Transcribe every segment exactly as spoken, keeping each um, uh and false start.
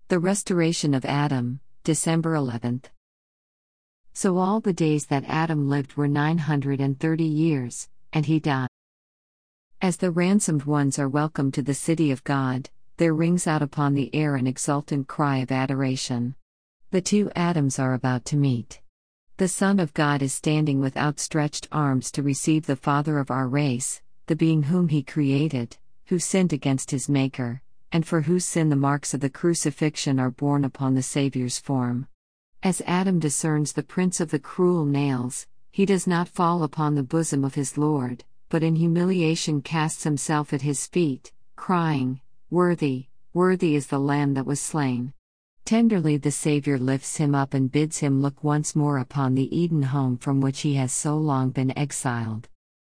The Restoration of Adam, December eleventh. So all the days that Adam lived were nine hundred thirty years, and he died. As the ransomed ones are welcomed to the city of God, there rings out upon the air an exultant cry of adoration. The two Adams are about to meet. The Son of God is standing with outstretched arms to receive the Father of our race, the being whom he created, who sinned against his Maker, and for whose sin the marks of the crucifixion are borne upon the Saviour's form. As Adam discerns the prints of the cruel nails, he does not fall upon the bosom of his Lord, but in humiliation casts himself at his feet, crying, "Worthy, worthy is the Lamb that was slain." Tenderly the Saviour lifts him up and bids him look once more upon the Eden home from which he has so long been exiled.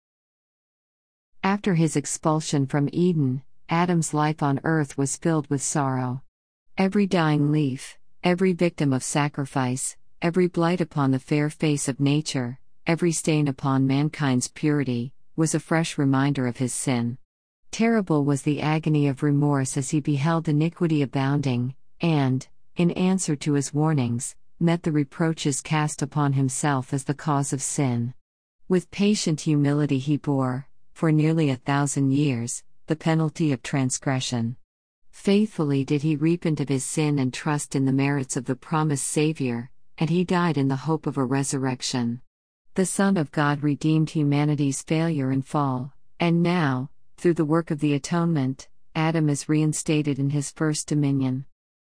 After his expulsion from Eden, Adam's life on earth was filled with sorrow. Every dying leaf, every victim of sacrifice, every blight upon the fair face of nature, every stain upon mankind's purity, was a fresh reminder of his sin. Terrible was the agony of remorse as he beheld iniquity abounding, and, in answer to his warnings, met the reproaches cast upon himself as the cause of sin. With patient humility he bore, for nearly a thousand years, the penalty of transgression. Faithfully did he repent of his sin and trust in the merits of the promised Savior, and he died in the hope of a resurrection. The Son of God redeemed humanity's failure and fall, and now, through the work of the atonement, Adam is reinstated in his first dominion.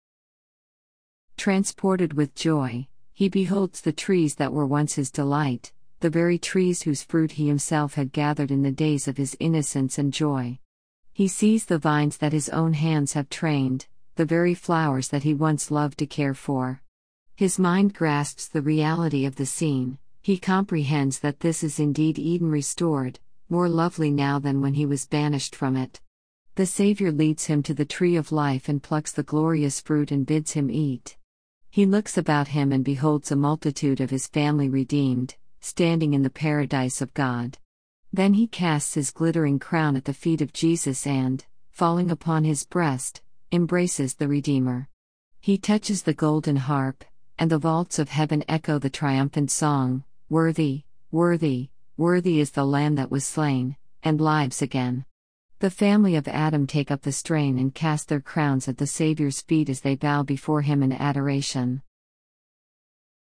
Transported with joy, he beholds the trees that were once his delight, the very trees whose fruit he himself had gathered in the days of his innocence and joy. He sees the vines that his own hands have trained, the very flowers that he once loved to care for. His mind grasps the reality of the scene, he comprehends that this is indeed Eden restored, more lovely now than when he was banished from it. The Savior leads him to the tree of life and plucks the glorious fruit and bids him eat. He looks about him and beholds a multitude of his family redeemed, standing in the paradise of God. Then he casts his glittering crown at the feet of Jesus and, falling upon his breast, embraces the Redeemer. He touches the golden harp, and the vaults of heaven echo the triumphant song, "Worthy, worthy, worthy is the Lamb that was slain, and lives again." The family of Adam take up the strain and cast their crowns at the Saviour's feet as they bow before him in adoration.